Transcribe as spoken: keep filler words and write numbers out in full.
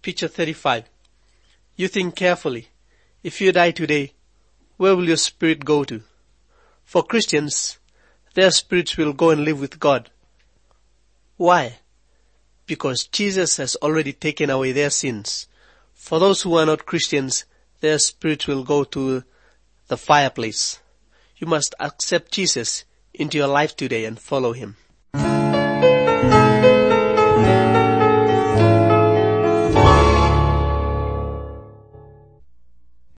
Picture thirty-five. You think carefully. If you die today, where will your spirit go to? For Christians, their spirits will go and live with God. Why? Because Jesus has already taken away their sins. For those who are not Christians, their spirits will go to the fireplace. You must accept Jesus into your life today and follow him.